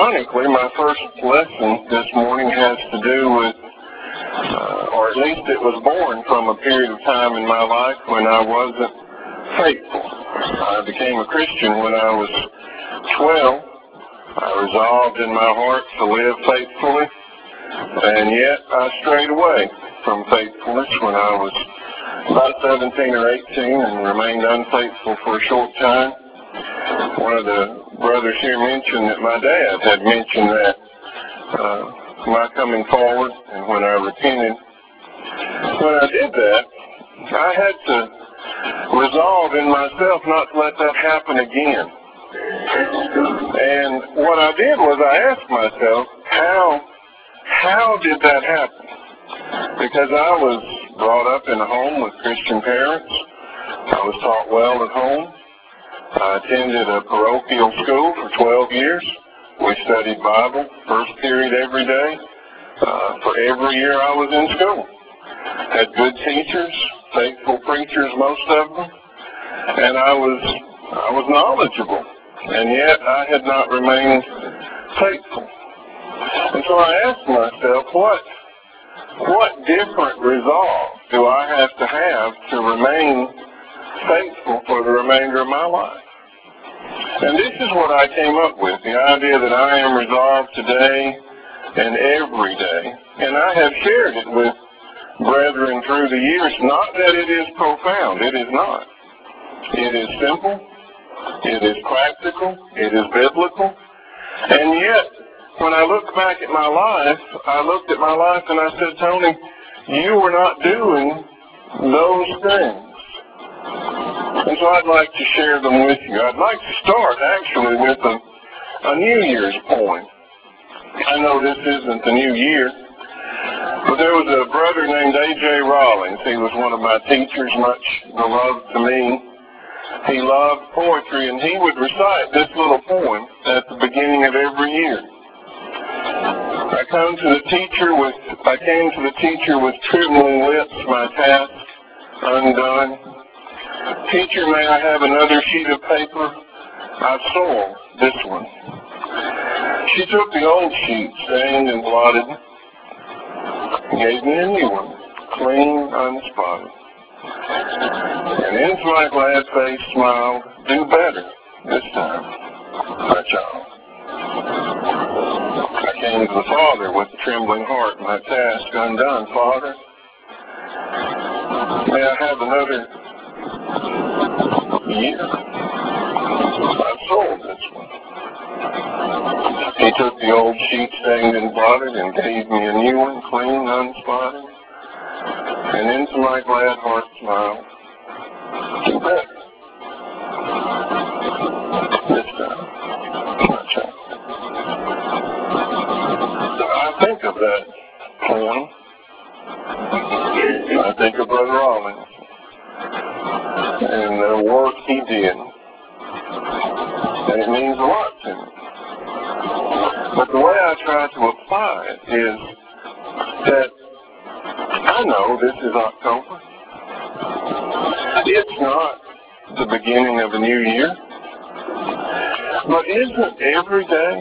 ironically, my first lesson this morning has to do with, or at least it was born from a period of time in my life when I wasn't faithful. I became a Christian when I was 12. I resolved in my heart to live faithfully, and yet I strayed away from faithfulness when I was about 17 or 18 and remained unfaithful for a short time. One of the brothers here mentioned that my dad had mentioned that my coming forward, and when I repented. When I did that, I had to resolve in myself not to let that happen again. And what I did was I asked myself, how did that happen? Because I was brought up in a home with Christian parents. I was taught well at home. I attended a parochial school for 12 years. We studied Bible, first period every day, for every year I was in school. Had good teachers, faithful preachers, most of them, and I was knowledgeable, and yet I had not remained faithful. And so I asked myself, what different resolve do I have to remain faithful for the remainder of my life? And this is what I came up with, the idea that I am resolved today and every day. And I have shared it with brethren through the years. Not that it is profound. It is not. It is simple. It is practical. It is biblical. And yet, when I look back at my life, I looked at my life and I said, Tony, you were not doing those things. And so I'd like to share them with you. I'd like to start actually with a New Year's poem. I know this isn't the new year, but there was a brother named A.J. Rollins. He was one of my teachers, much beloved to me. He loved poetry, and he would recite this little poem at the beginning of every year. I came to the teacher with trembling lips, my task undone. Teacher, may I have another sheet of paper? I've soiled this one. She took the old sheet, stained and blotted, gave me a new one, clean, unspotted. And into my glad face smiled, do better this time, my child. I came to the Father with a trembling heart, my task undone. Father, may I have another year? I've sold this one. He took the old sheet, stained and blotted, and gave me a new one, clean, unspotted. And into my glad heart smiled, do better this time, my child. I think of that poem. I think of Brother Rollins and the work he did. And it means a lot to me. But the way I try to apply it is that I know this is October. It's not the beginning of a new year. But isn't every day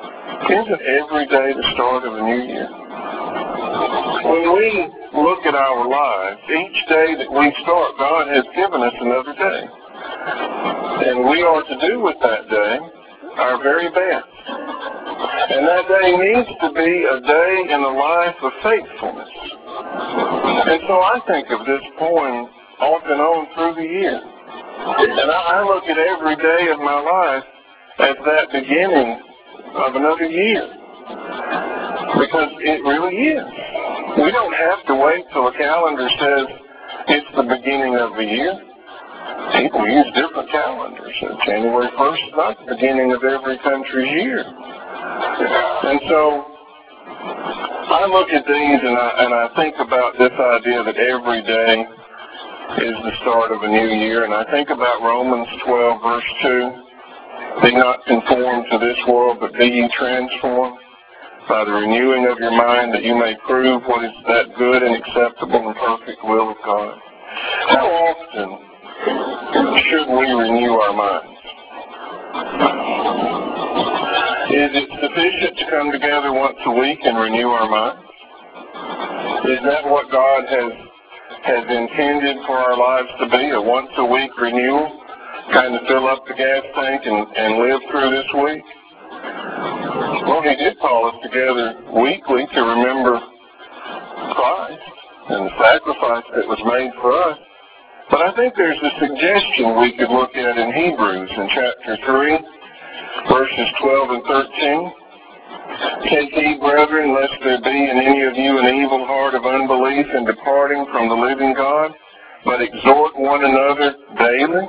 the start of a new year? When we look at our lives, each day that we start, God has given us another day. And we are to do with that day our very best. And that day needs to be a day in the life of faithfulness. And so I think of this poem off and on through the year. And I look at every day of my life as that beginning of another year. Because it really is. We don't have to wait till a calendar says it's the beginning of the year. People use different calendars. So January 1st is not the beginning of every country's year. And so I look at these and I think about this idea that every day is the start of a new year. And I think about Romans 12, verse 2. Be not conformed to this world, but be ye transformed by the renewing of your mind, that you may prove what is that good and acceptable and perfect will of God. How often should we renew our minds? Is it sufficient to come together once a week and renew our minds? Is that what God has intended for our lives to be, a once-a-week renewal? Kind of fill up the gas tank and live through this week? Well, He did call us together weekly to remember Christ and the sacrifice that was made for us. But I think there's a suggestion we could look at in Hebrews in chapter 3, verses 12 and 13. Take heed, brethren, lest there be in any of you an evil heart of unbelief in departing from the living God, but exhort one another daily.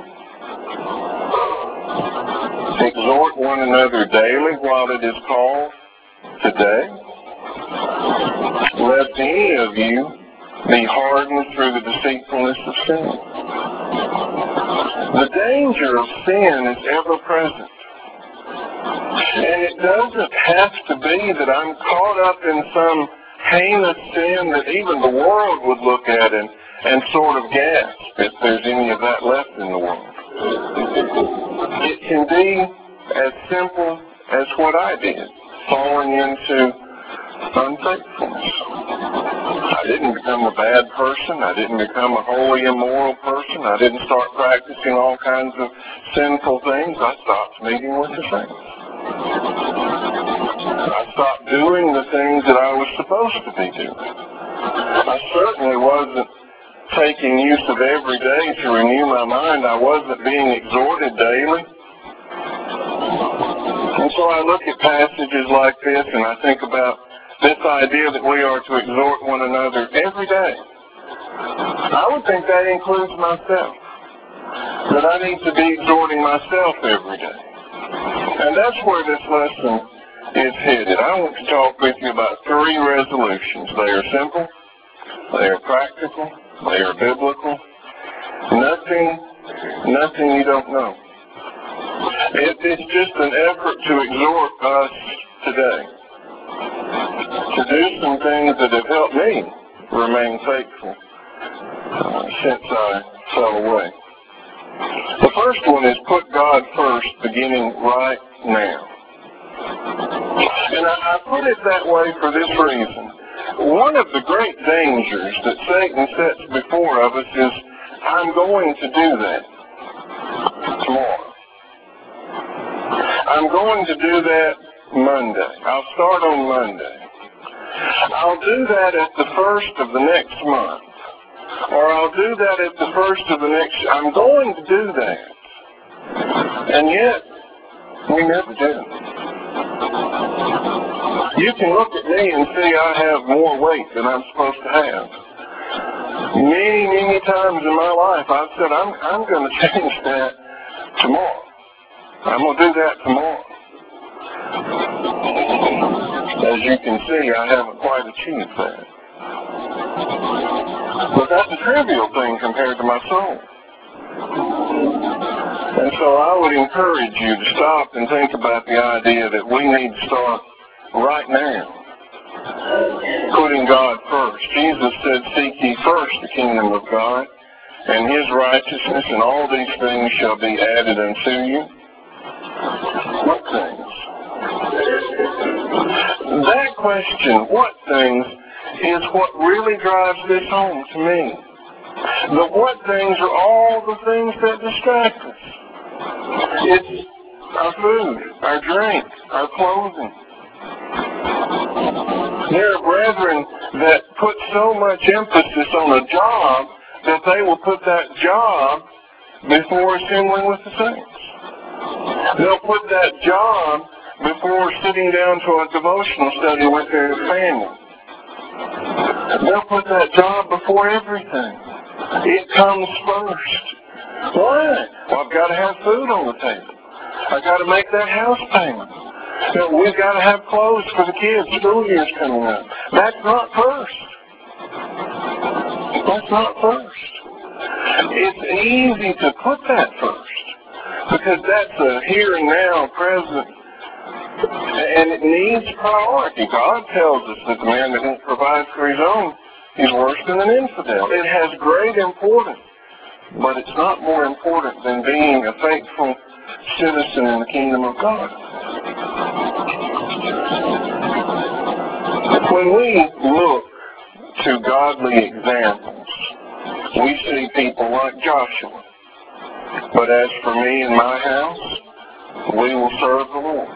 Exhort one another daily while it is called today. Lest any of you be hardened through the deceitfulness of sin. The danger of sin is ever present. And it doesn't have to be that I'm caught up in some heinous sin that even the world would look at and sort of gasp if there's any of that left in the world. It can be as simple as what I did, falling into unfaithfulness. I didn't become a bad person. I didn't become a wholly immoral person. I didn't start practicing all kinds of sinful things. I stopped meeting with the saints. I stopped doing the things that I was supposed to be doing. I certainly wasn't taking use of every day to renew my mind. I wasn't being exhorted daily. And so I look at passages like this and I think about this idea that we are to exhort one another every day. I would think that includes myself. That I need to be exhorting myself every day. And that's where this lesson is headed. I want to talk with you about 3 resolutions. They are simple, they are practical, they are biblical. Nothing you don't know. It's just an effort to exhort us today to do some things that have helped me remain faithful since I fell away. The first one is put God first, beginning right now. And I put it that way for this reason. One of the great dangers that Satan sets before of us is, I'm going to do that tomorrow. I'm going to do that Monday. I'll start on Monday. I'll do that at the first of the next month. Or I'll do that at the first of the next year. I'm going to do that. And yet, we never do. You can look at me and see I have more weight than I'm supposed to have. Many times in my life I've said, I'm going to change that tomorrow. I'm going to do that tomorrow. As you can see, I haven't quite achieved that. But that's a trivial thing compared to my soul. And so I would encourage you to stop and think about the idea that we need to start right now putting God first. Jesus said, seek ye first the kingdom of God and His righteousness, and all these things shall be added unto you. What things? That question, what things, is what really drives this home to me. The what things are all the things that distract us. It's our food, our drink, our clothing. There are brethren that put so much emphasis on a job that they will put that job before assembling with the saints. They'll put that job before sitting down to a devotional study with their family. They'll put that job before everything. It comes first. Why? Well, I've got to have food on the table. I've got to make that house payment. We've got to have clothes for the kids. School year's coming up. That's not first. That's not first. It's easy to put that first because that's a here and now present, and it needs priority. God tells us that the man that won't provide for his own is worse than an infidel. It has great importance, but it's not more important than being a faithful citizen in the kingdom of God. When we look to godly examples, we see people like Joshua. But as for me and my house, we will serve the Lord.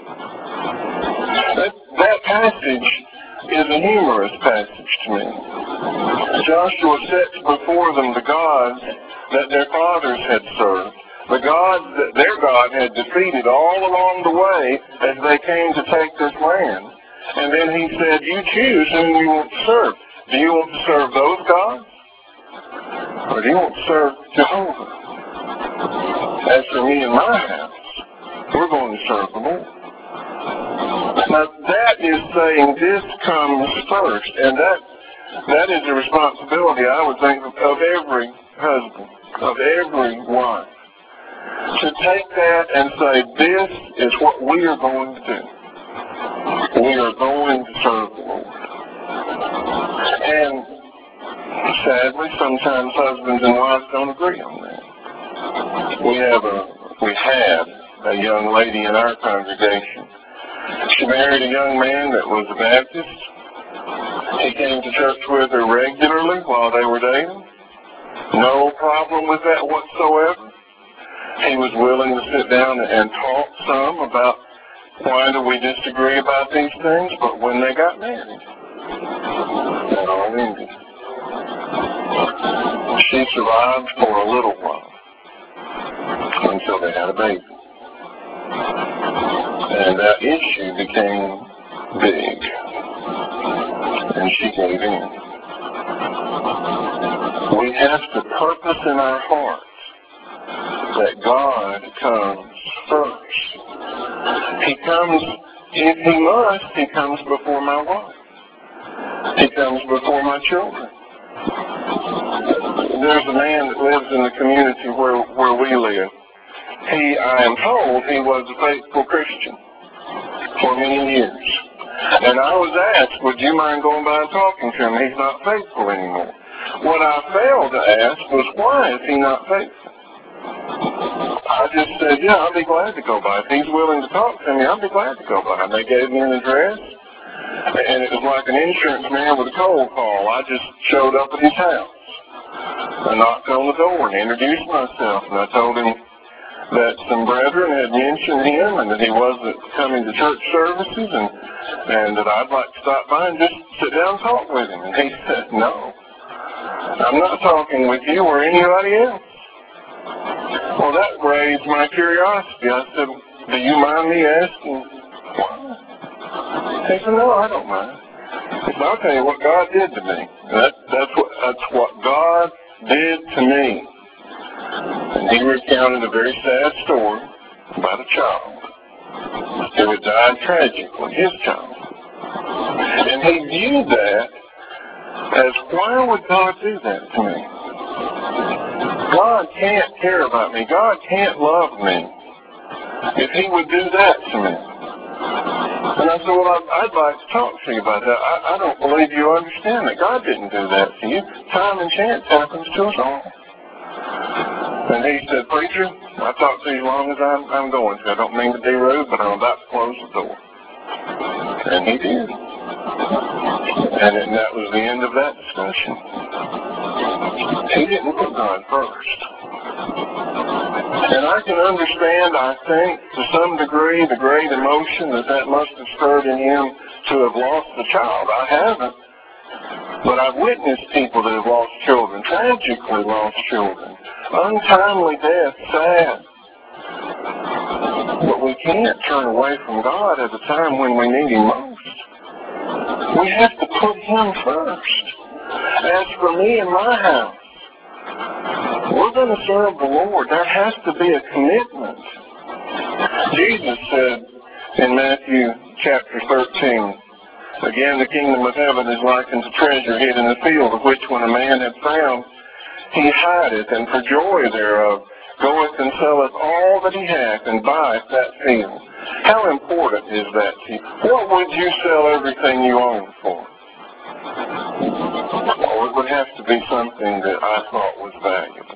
That passage is a humorous passage to me. Joshua sets before them the gods that their fathers had served, the gods that their God had defeated all along the way as they came to take this land. And then he said, you choose whom you want to serve. Do you want to serve those gods? Or do you want to serve Jehovah? As for me and my house, we're going to serve the Lord. Now that is saying this comes first, and that is a responsibility, I would think, of every husband, of every wife, to take that and say, this is what we are going to do. We are going to serve the Lord. And sadly, sometimes husbands and wives don't agree on that. We had a young lady in our congregation. She married a young man that was a Baptist. He came to church with her regularly while they were dating. No problem with that whatsoever. He was willing to sit down and talk some about why do we disagree about these things, but when they got married, that all ended. She survived for a little while until they had a baby. And that issue became big. And she gave in. We have to purpose in our hearts that God comes first. He comes, if he must, he comes before my wife. He comes before my children. There's a man that lives in the community where we live. I am told he was a faithful Christian for many years. And I was asked, would you mind going by and talking to him? He's not faithful anymore. What I failed to ask was, why is he not faithful? I just said, yeah, I'll be glad to go by. If he's willing to talk to me, I'll be glad to go by. And they gave me an address, and it was like an insurance man with a cold call. I just showed up at his house. I knocked on the door and introduced myself, and I told him that some brethren had mentioned him and that he wasn't coming to church services and that I'd like to stop by and just sit down and talk with him. And he said, no, I'm not talking with you or anybody else. Well, that raised my curiosity. I said, do you mind me asking why? He said, no, I don't mind. He said, I'll tell you what God did to me. That's what God did to me. And he recounted a very sad story about a child who had died tragically, his child. And he viewed that as, why would God do that to me? God can't care about me. God can't love me if he would do that to me. And I said, well, I'd like to talk to you about that. I don't believe you understand that God didn't do that to you. Time and chance happens to us all. And he said, preacher, I'll talk to you as long as I'm going to. I don't mean to be rude, but I'm about to close the door. And he did. And that was the end of that discussion. He didn't put God first. And I can understand, I think, to some degree, the great emotion that must have stirred in him to have lost a child. I haven't. But I've witnessed people that have lost children, tragically lost children. Untimely death, sad. But we can't turn away from God at a time when we need him most. We have to put him first. As for me and my house, we're going to serve the Lord. That has to be a commitment. Jesus said in Matthew chapter 13, again, the kingdom of heaven is likened to treasure hid in the field, of which when a man hath found, he hideth, and for joy thereof goeth and selleth all that he hath, and buyeth that field. How important is that to you? What would you sell everything you own for? Well, it would have to be something that I thought was valuable.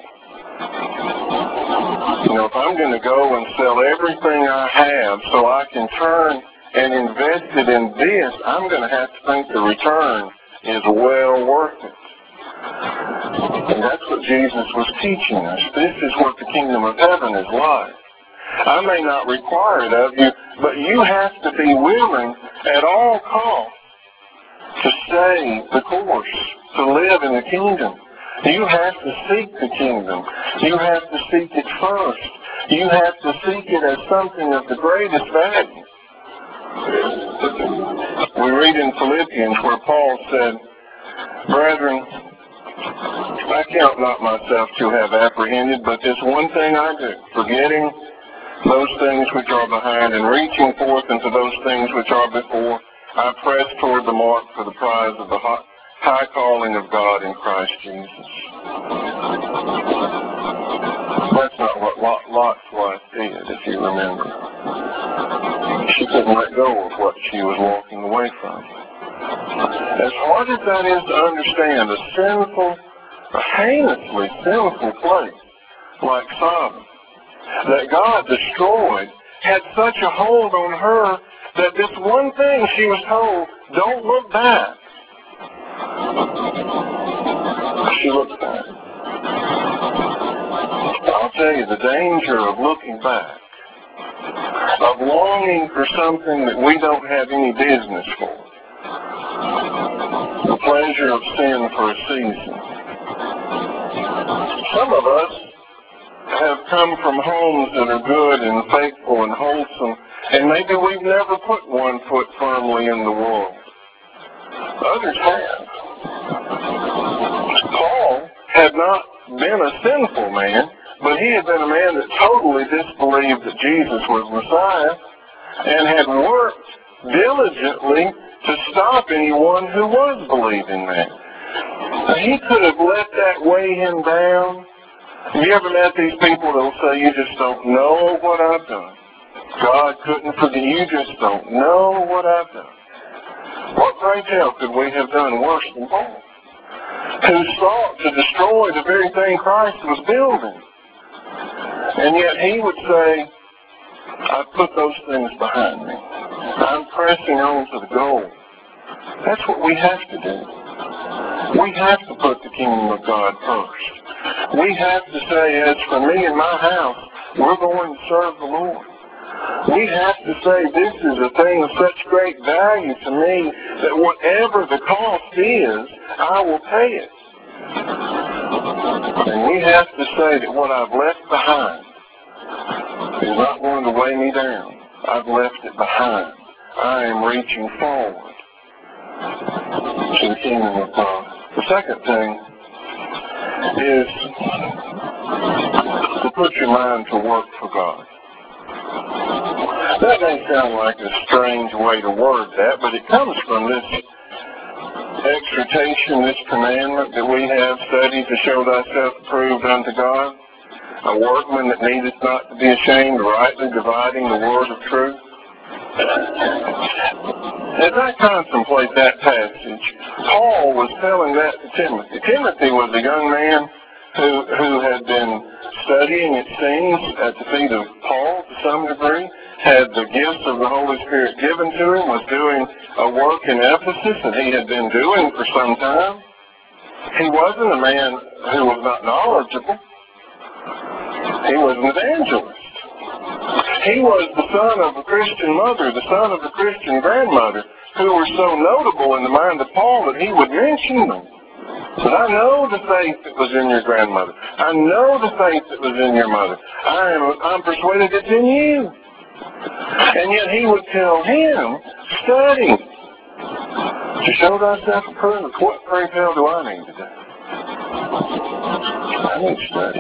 You know, if I'm going to go and sell everything I have so I can turn and invested in this, I'm going to have to think the return is well worth it. And that's what Jesus was teaching us. This is what the kingdom of heaven is like. I may not require it of you, but you have to be willing at all costs to stay the course, to live in the kingdom. You have to seek the kingdom. You have to seek it first. You have to seek it as something of the greatest value. We read in Philippians where Paul said, "Brethren, I count not myself to have apprehended, but this one thing I do, forgetting those things which are behind and reaching forth into those things which are before, I press toward the mark for the prize of the high calling of God in Christ Jesus." That's not what Lot's wife did, if you remember. She couldn't let go of what she was walking away from. As hard as that is to understand, a sinful, a heinously sinful place like Sodom that God destroyed had such a hold on her that this one thing she was told, don't look back. She looked back. I'll tell you, the danger of looking back, of longing for something that we don't have any business for, the pleasure of sin for a season. Some of us have come from homes that are good and faithful and wholesome, and maybe we've never put one foot firmly in the world. Others have. Paul had not been a sinful man, but he had been a man that totally disbelieved that Jesus was Messiah and had worked diligently to stop anyone who was believing that. He could have let that weigh him down. Have you ever met these people that will say, you just don't know what I've done? God couldn't forgive you. You just don't know what I've done. What great hell could we have done worse than Paul, who sought to destroy the very thing Christ was building? And yet he would say, I put those things behind me. I'm pressing on to the goal. That's what we have to do. We have to put the kingdom of God first. We have to say, as for me and my house, we're going to serve the Lord. We have to say, this is a thing of such great value to me that whatever the cost is, I will pay it. And we have to say that what I've left behind is not going to weigh me down. I've left it behind. I am reaching forward to the kingdom of God. The second thing is to put your mind to work for God. That may sound like a strange way to word that, but it comes from this exhortation, this commandment that we have studied to show thyself approved unto God, a workman that needeth not to be ashamed, rightly dividing the word of truth. As I contemplate that passage, Paul was telling that to Timothy. Timothy was a young man who had been studying, it seems, at the feet of Paul to some degree, had the gifts of the Holy Spirit given to him, was doing a work in Ephesus that he had been doing for some time. He wasn't a man who was not knowledgeable. He was an evangelist. He was the son of a Christian mother, the son of a Christian grandmother, who were so notable in the mind of Paul that he would mention them. But I know the faith that was in your grandmother. I know the faith that was in your mother. I'm persuaded it's in you. And yet he would tell him, study to show thyself approved. What great hell do I need to do? I need to study.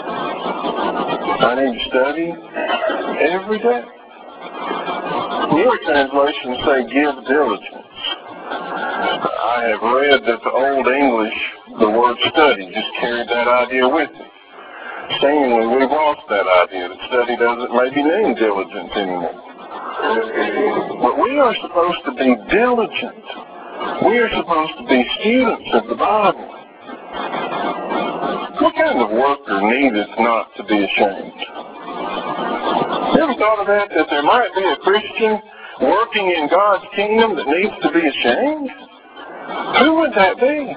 I need to study every day. Newer translations say give diligence. I have read that the Old English, the word study, just carried that idea with it. Seemingly, we've lost that idea that study doesn't maybe mean diligence anymore. But we are supposed to be diligent. We are supposed to be students of the Bible. What kind of worker needeth not to be ashamed? You ever thought of that there might be a Christian working in God's kingdom that needs to be ashamed? Who would that be?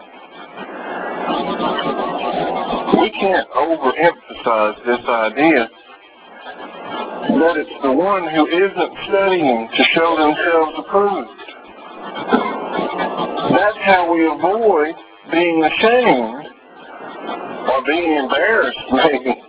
We can't overemphasize this idea that it's the one who isn't studying to show themselves approved. That's how we avoid being ashamed or being embarrassed, maybe.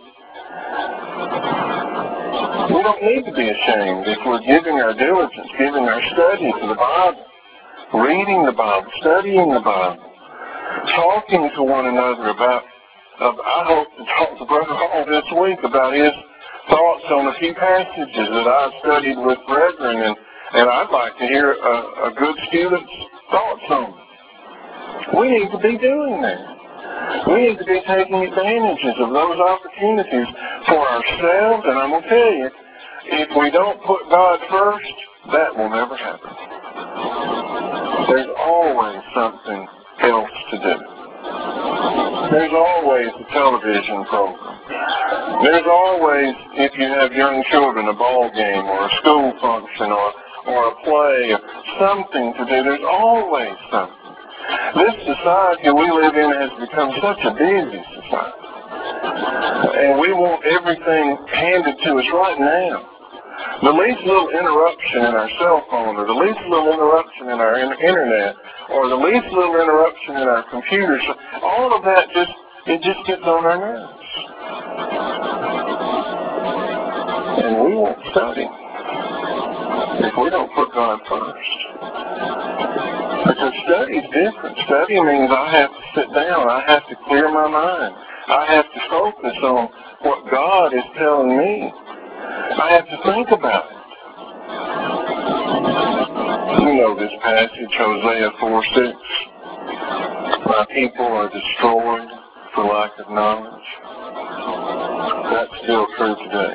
We don't need to be ashamed if we're giving our diligence, giving our study to the Bible, reading the Bible, studying the Bible, talking to one another about, I hope to talk to Brother Hall this week about his thoughts on a few passages that I've studied with brethren, and I'd like to hear a good student's thoughts on them. We need to be doing that. We need to be taking advantages of those opportunities for ourselves, and I'm going to tell you, if we don't put God first, that will never happen. There's always something else to do. There's always a television program. There's always, if you have young children, a ball game or a school function or a play, or something to do. There's always something. This society we live in has become such a busy society. And we want everything handed to us right now. The least little interruption in our cell phone, or the least little interruption in our internet, or the least little interruption in our computers, all of that just gets on our nerves. And we won't study if we don't put God first. Because study is different. Study means I have to sit down. I have to clear my mind. I have to focus on what God is telling me. I have to think about it. You know this passage, Hosea 4:6. My people are destroyed for lack of knowledge. That's still true today.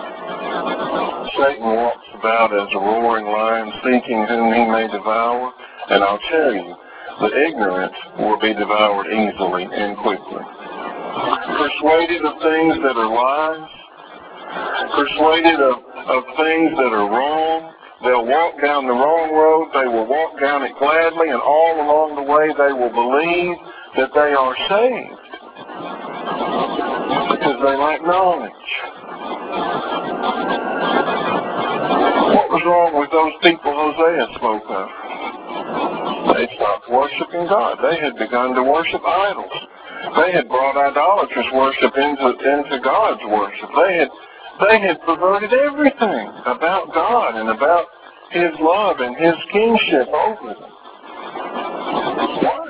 Satan walks about as a roaring lion, seeking whom he may devour. And I'll tell you, the ignorant will be devoured easily and quickly. Persuaded of things that are lies, persuaded of things that are wrong, they'll walk down the wrong road, they will walk down it gladly, and all along the way they will believe that they are saved. Because they lack knowledge. What was wrong with those people Hosea spoke of? They stopped worshiping God. They had begun to worship idols. They had brought idolatrous worship into God's worship. They had perverted everything about God and about His love and His kingship over them. Why?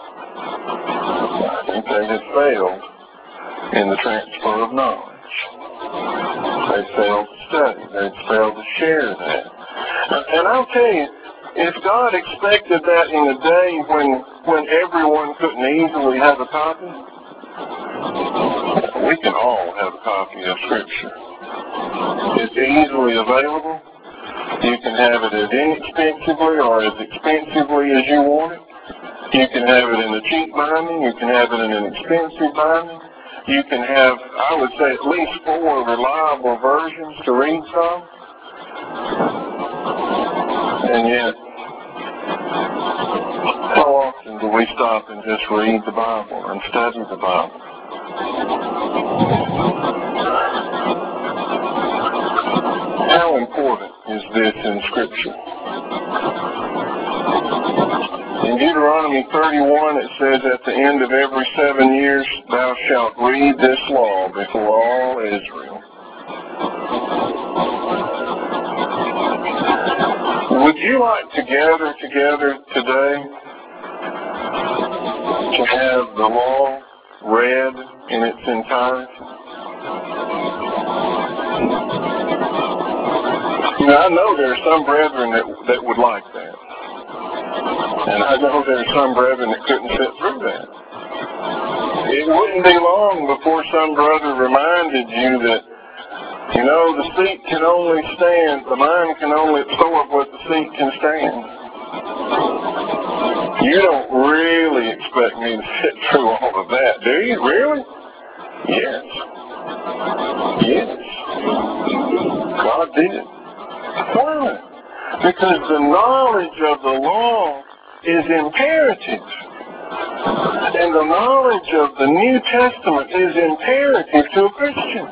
I think they had failed in the transfer of knowledge. They failed to study. They failed to share that. And I'll tell you, if God expected that in a day when everyone couldn't easily have a copy, we can all have a copy of Scripture. It's easily available. You can have it as inexpensively or as expensively as you want it. You can have it in a cheap binding. You can have it in an expensive binding. You can have, I would say, at least 4 reliable versions to read from. And yet, how often do we stop and just read the Bible and study the Bible? How important is this in Scripture? In Deuteronomy 31 it says, at the end of every 7 years thou shalt read this law before all Israel. Would you like to gather together today to have the law read in its entirety? Now, I know there are some brethren that would like that. And I know there are some brethren that couldn't sit through that. It wouldn't be long before some brother reminded you that, you know, the seat can only stand, the mind can only absorb what the seat can stand. You don't really expect me to sit through all of that, do you? Really? Yes. Yes. God did. Why? Because the knowledge of the law is imperative. And the knowledge of the New Testament is imperative to a Christian.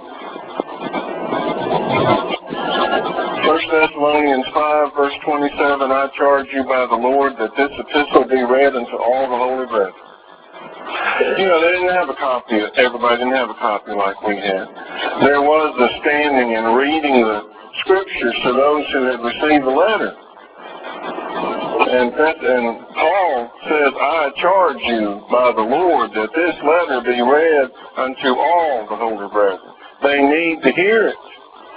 1 Thessalonians 5, verse 27, I charge you by the Lord that this epistle be read unto all the holy brethren. You know, they didn't have a copy. Everybody didn't have a copy like we had. There was the standing and reading the scriptures to those who had received the letter. And Paul says, I charge you by the Lord that this letter be read unto all the holy brethren. They need to hear it.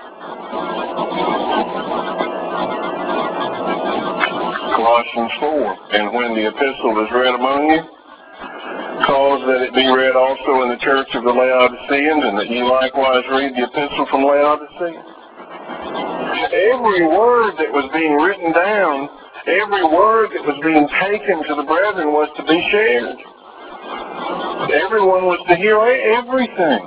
Colossians 4, and when the epistle is read among you, cause that it be read also in the church of the Laodiceans, and that ye likewise read the epistle from Laodicea. Every word that was being written down, every word that was being taken to the brethren was to be shared. Everyone was to hear everything.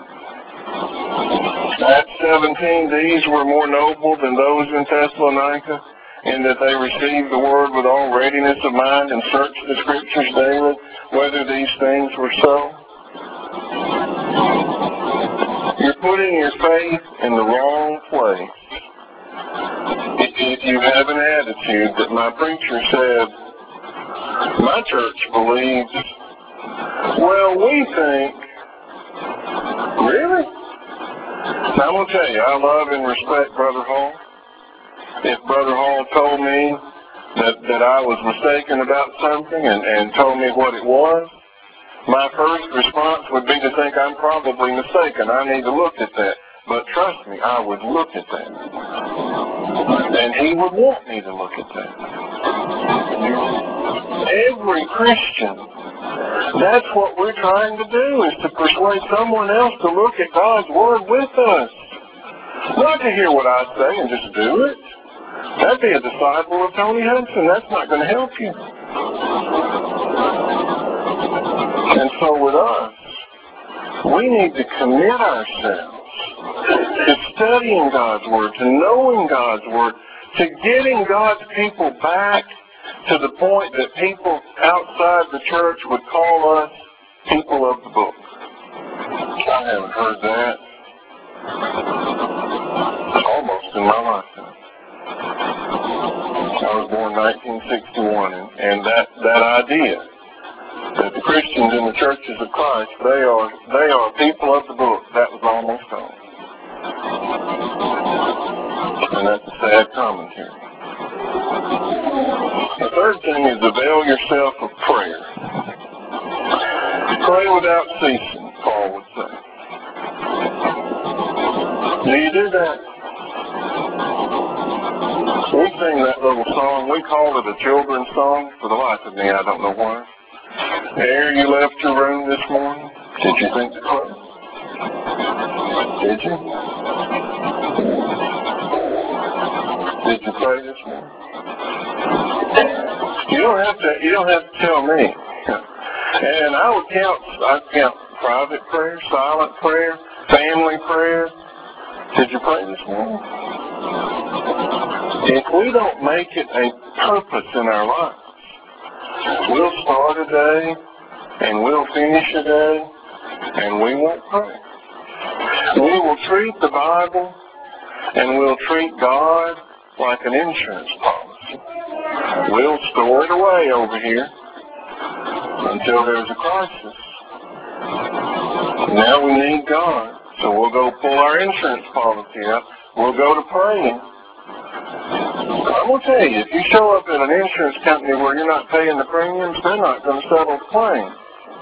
Acts 17, these were more noble than those in Thessalonica, in that they received the word with all readiness of mind and searched the scriptures daily, whether these things were so. You're putting your faith in the wrong place if you have an attitude that my preacher said, my church believes, well, we think, really? Now, I'm going to tell you, I love and respect Brother Hall. If Brother Hall told me that I was mistaken about something and told me what it was, my first response would be to think I'm probably mistaken. I need to look at that. But trust me, I would look at that. And he would want me to look at that. Every Christian, that's what we're trying to do, is to persuade someone else to look at God's Word with us. Not to hear what I say and just do it. That'd be a disciple of Tony Hudson. That's not going to help you. And so with us, we need to commit ourselves to studying God's Word, to knowing God's Word, to getting God's people back to the point that people outside the church would call us people of the book. I haven't heard that almost in my lifetime. I was born in 1961, and that idea that the Christians in the churches of Christ, they are people of the book, that was almost gone. And that's a sad commentary. The third thing is avail yourself of prayer. Pray without ceasing, Paul would say. Do you do that? We sing that little song. We call it a children's song. For the life of me, I don't know why. Ere you left your room this morning, did you think to pray? Did you? Did you pray this morning? You don't have to tell me. And I count private prayer, silent prayer, family prayer. Did you pray this morning? If we don't make it a purpose in our lives, we'll start a day and we'll finish a day and we won't pray. We will treat the Bible and we'll treat God like an insurance policy. We'll store it away over here until there's a crisis. Now we need God, so we'll go pull our insurance policy out. We'll go to praying. I'm going to tell you, if you show up at an insurance company where you're not paying the premiums, they're not going to settle the claim.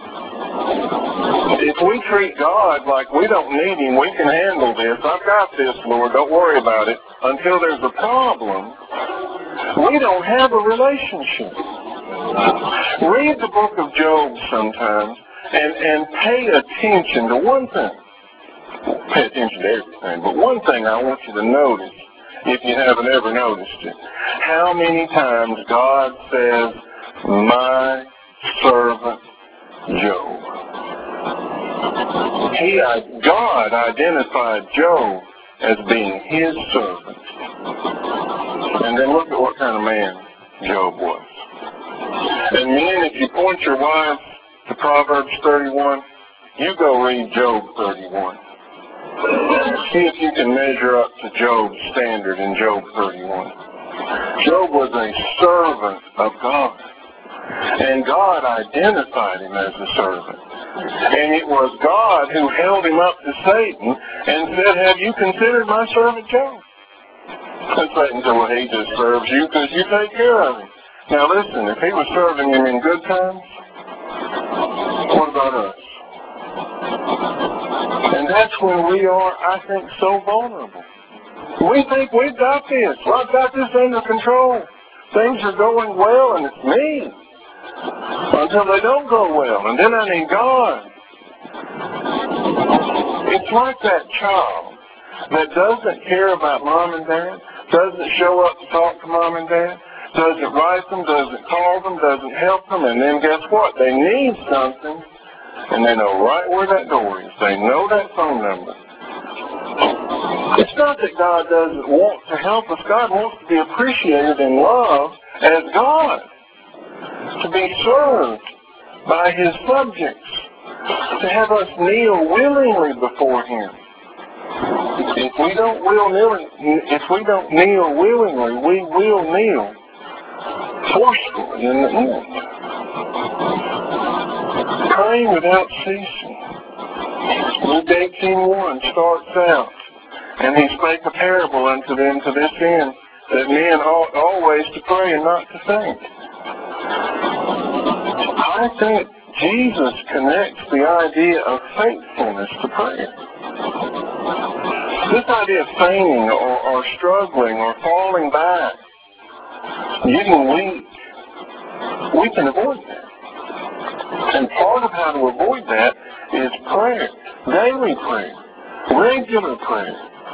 If we treat God like we don't need Him, we can handle this. I've got this, Lord. Don't worry about it. Until there's a problem, we don't have a relationship. Read the book of Job sometimes and pay attention to one thing. Pay attention to everything, but one thing I want you to notice, if you haven't ever noticed it, how many times God says, my servant Job. God identified Job as being His servant. And then look at what kind of man Job was. And men, if you point your wives to Proverbs 31, you go read Job 31. See if you can measure up to Job's standard in Job 31. Job was a servant of God. And God identified him as a servant. And it was God who held him up to Satan and said, have you considered my servant Job? And Satan said, well, he just serves you because you take care of him. Now listen, if he was serving him in good times, what about us? And that's when we are, I think, so vulnerable. We think we've got this. Well, I've got this under control. Things are going well, and it's me. Until they don't go well, and then I need God. It's like that child that doesn't care about mom and dad, doesn't show up to talk to mom and dad, doesn't write them, doesn't call them, doesn't help them, and then guess what? They need something, and they know right where that door is. They know that phone number. It's not that God doesn't want to help us. God wants to be appreciated and loved as God, to be served by his subjects, to have us kneel willingly before him. If we don't kneel willingly, we will kneel forcefully in the end. Pray without ceasing. Luke 18:1 starts out, and he spake a parable unto them to this end, that men ought always to pray and not to faint. I think Jesus connects the idea of faithfulness to prayer. This idea of fainting or struggling or falling back, getting weak, we can avoid that. And part of how to avoid that is prayer, daily prayer, regular prayer.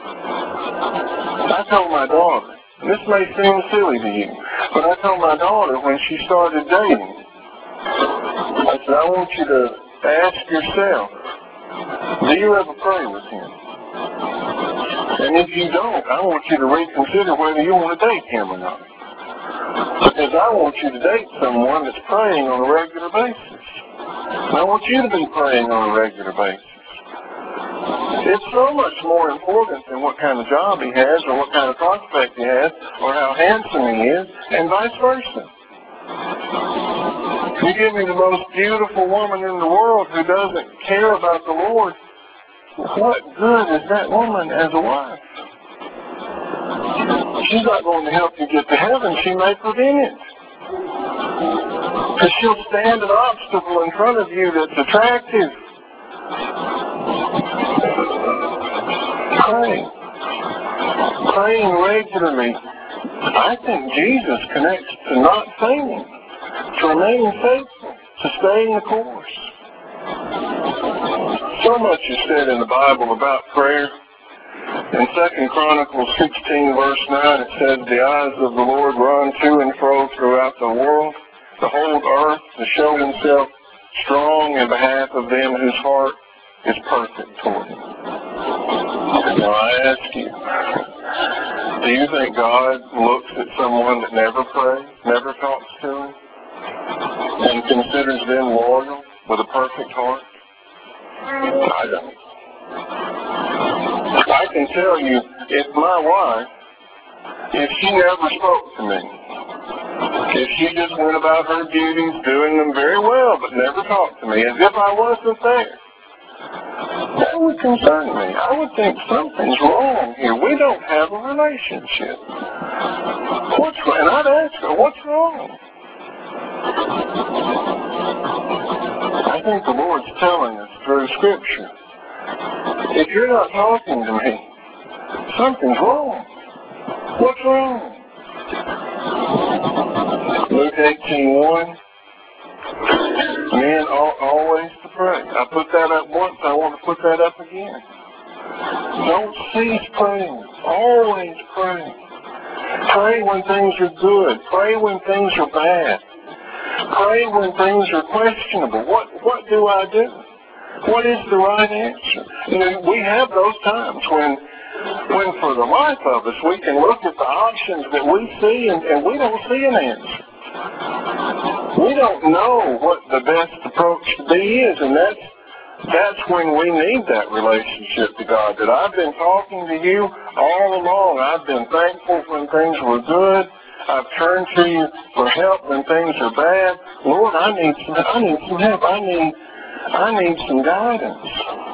I told my daughter, and this may seem silly to you, but I told my daughter when she started dating, I said, I want you to ask yourself, do you ever pray with him? And if you don't, I want you to reconsider whether you want to date him or not. Because I want you to date someone that's praying on a regular basis. And I want you to be praying on a regular basis. It's so much more important than what kind of job he has or what kind of prospect he has or how handsome he is, and vice versa. You give me the most beautiful woman in the world who doesn't care about the Lord, what good is that woman as a wife? She's not going to help you get to heaven. She may prevent it. Because she'll stand an obstacle in front of you that's attractive. Praying regularly. I think Jesus connects to not fainting, to remaining faithful, to staying the course. So much is said in the Bible about prayer. In 2 Chronicles 16, verse 9, it says, the eyes of the Lord run to and fro throughout the world, the whole earth, to show himself strong in behalf of them whose heart is perfect toward him. Now I ask you, do you think God looks at someone that never prays, never talks to him, and considers them loyal with a perfect heart? I don't. I can tell you, if my wife, if she never spoke to me, if she just went about her duties, doing them very well, but never talked to me, as if I wasn't there, that would concern me. I would think something's wrong here. We don't have a relationship. What's wrong? And I'd ask her, what's wrong? I think the Lord's telling us through Scripture, if you're not talking to me, something's wrong. What's wrong? Luke 18:1. Men ought always to pray. I put that up once. I want to put that up again. Don't cease praying. Always pray. Pray when things are good. Pray when things are bad. Pray when things are questionable. What do I do? What is the right answer? You know, we have those times when When for the life of us, we can look at the options that we see and we don't see an answer. We don't know what the best approach to be is, and that's when we need that relationship to God. That I've been talking to you all along. I've been thankful when things were good. I've turned to you for help when things are bad. Lord, I need some help. I need some guidance.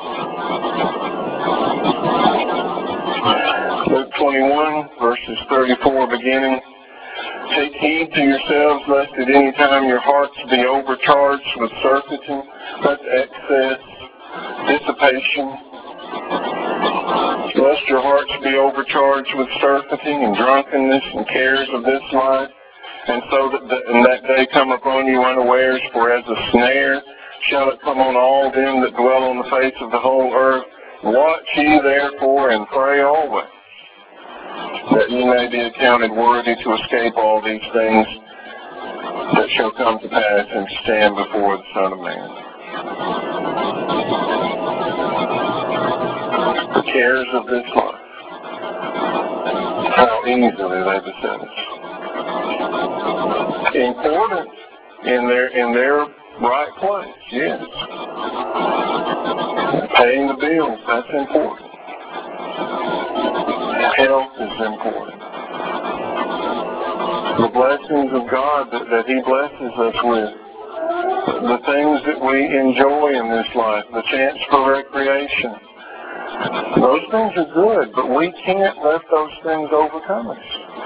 Luke 21, verses 34 beginning. Take heed to yourselves, lest at any time your hearts be overcharged with surfeiting, that's excess, dissipation. Lest your hearts be overcharged with surfeiting and drunkenness and cares of this life, and so that in that day come upon you unawares, for as a snare shall it come on all them that dwell on the face of the whole earth. Watch ye therefore and pray always, that ye may be accounted worthy to escape all these things that shall come to pass and stand before the Son of Man. The cares of this life, how easily they beset us. Important in their right place, yes. Paying the bills, that's important. Health is important. The blessings of God that He blesses us with, the things that we enjoy in this life, the chance for recreation, those things are good, but we can't let those things overcome us.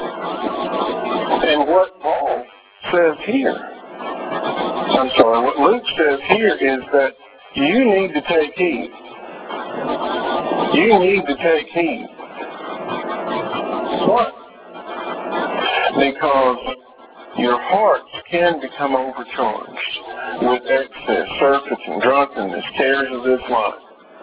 And what Paul says here, what Luke says here is that you need to take heed. You need to take heed. What? Because your hearts can become overcharged with excess, surfeiting, drunkenness, cares of this life.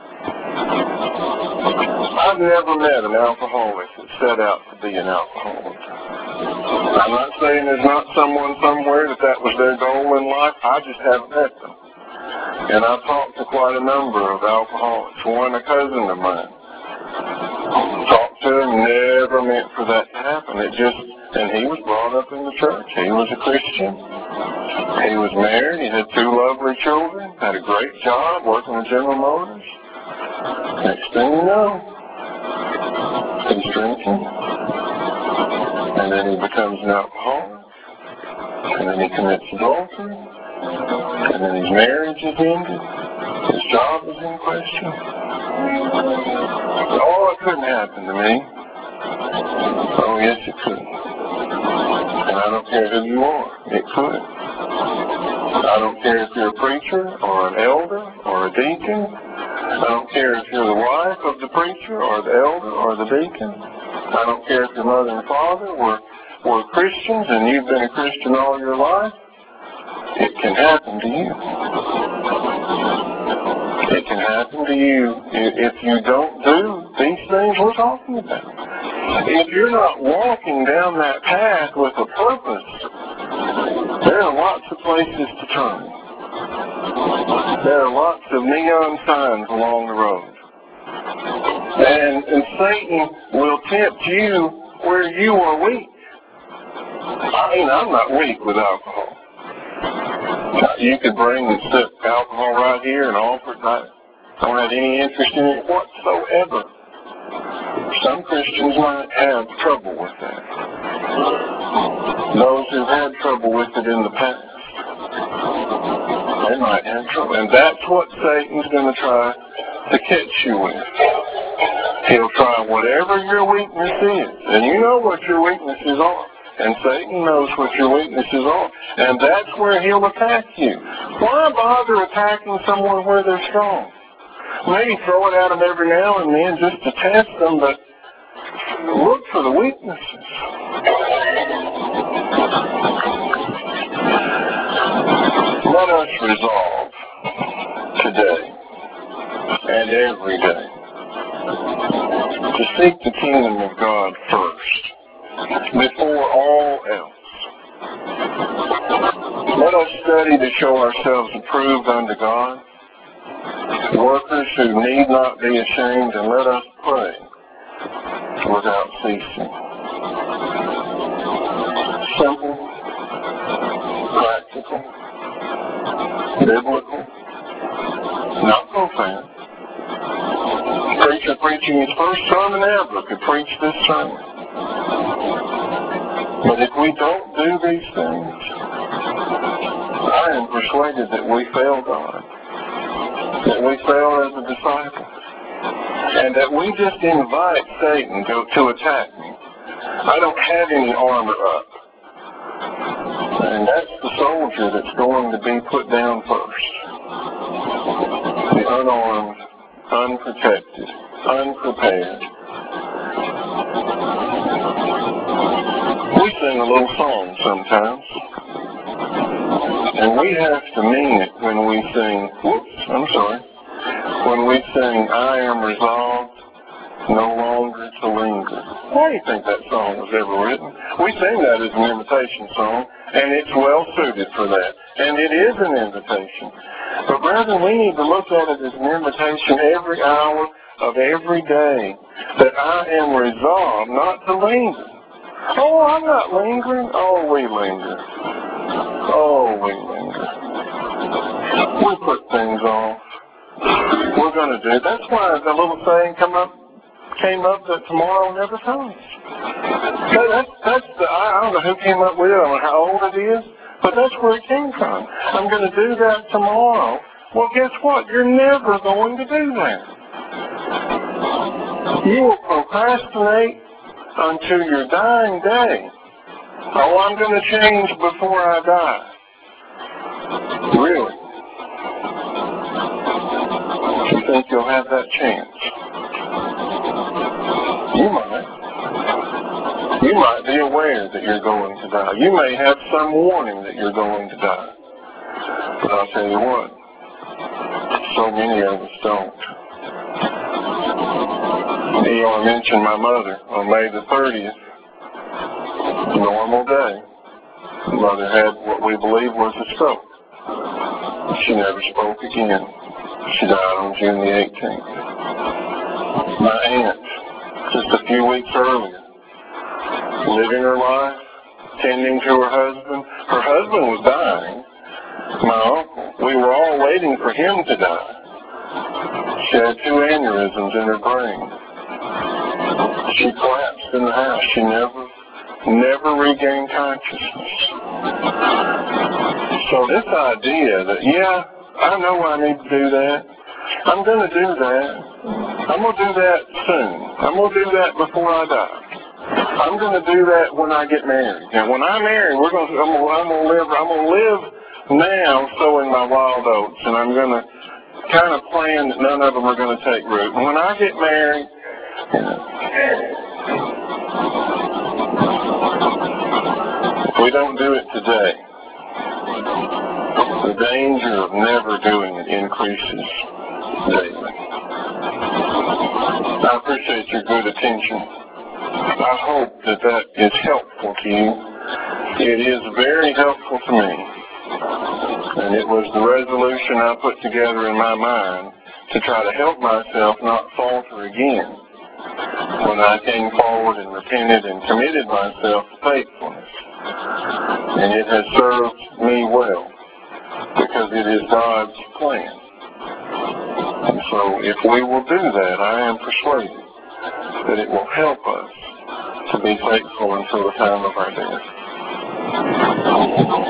I've never met an alcoholic that set out to be an alcoholic. I'm not saying there's not someone somewhere that was their goal in life. I just haven't met them. And I've talked to quite a number of alcoholics. One, a cousin of mine. Talked to him, never meant for that to happen. And he was brought up in the church. He was a Christian. He was married. He had 2 lovely children. Had a great job working with General Motors. Next thing you know, he's drinking. And then he becomes an alcoholic. And then he commits adultery. And then his marriage is ended. His job is in question. Oh, it couldn't happen to me. Oh, yes, it could. And I don't care who you are. It could. I don't care if you're a preacher or an elder or a deacon. I don't care if you're the wife of the preacher or the elder or the deacon. I don't care if your mother and father were Christians and you've been a Christian all your life. It can happen to you. It can happen to you if you don't do these things we're talking about. If you're not walking down that path with a purpose, there are lots of places to turn. There are lots of neon signs along the road. And Satan will tempt you where you are weak. I mean, I'm not weak with alcohol. You could bring and sip alcohol right here and offer it. I don't have any interest in it whatsoever. Some Christians might have trouble with that. Those who've had trouble with it in the past, they might have trouble. And that's what Satan's going to try to catch you with. He'll try whatever your weakness is. And you know what your weaknesses are. And Satan knows what your weaknesses are. And that's where he'll attack you. Why bother attacking someone where they're strong? Maybe throw it at them every now and then just to test them, but look for the weaknesses. Let us resolve today and every day to seek the kingdom of God first, before all else. Let us study to show ourselves approved unto God, workers who need not be ashamed, and let us pray without ceasing. Simple, practical, biblical, not profane. Preacher preaching his first sermon ever could preach this sermon. But if we don't do these things, I am persuaded that we fail God, that we fail as a disciple, and that we just invite Satan to attack me. I don't have any armor up. And that's the soldier that's going to be put down first. The unarmed, unprotected, unprepared. We sing a little song sometimes. And we have to mean it when we sing, when we sing, I am resolved no longer to linger. Why do you think that song was ever written? We sing that as an invitation song, and it's well suited for that. And it is an invitation. But brethren, we need to look at it as an invitation every hour of every day, that I am resolved not to linger. Oh, I'm not lingering. Oh, we linger. Oh, we linger. We put things off. We're going to do. That's why the little saying came up that tomorrow never comes. I don't know who came up with it, I don't know how old it is, but that's where it came from. I'm going to do that tomorrow. Well, guess what? You're never going to do that. You will procrastinate until your dying day. Oh, I'm going to change before I die. Really? You think you'll have that chance? You might. You might be aware that you're going to die. You may have some warning that you're going to die. But I'll tell you what, so many of us don't. I mentioned my mother on May the 30th. Normal day. Mother had what we believe was a stroke. She never spoke again. She died on June the 18th. My aunt, just a few weeks earlier, living her life, tending to her husband. Her husband was dying. My uncle, we were all waiting for him to die. She had 2 aneurysms in her brain. She collapsed in the house. She never regained consciousness. So this idea that, yeah, I know I need to do that. I'm going to do that. I'm going to do that soon. I'm going to do that before I die. I'm going to do that when I get married. And when I marry, I'm going to live now sowing my wild oats, and I'm going to kind of plan that none of them are going to take root. And when I get married, if we don't do it today, the danger of never doing it increases daily. I appreciate your good attention. I hope that is helpful to you. It is very helpful to me. And it was the resolution I put together in my mind to try to help myself not falter again when I came forward and repented and committed myself to faithfulness. And it has served me well because it is God's plan. And so if we will do that, I am persuaded that it will help us to be faithful until the time of our death.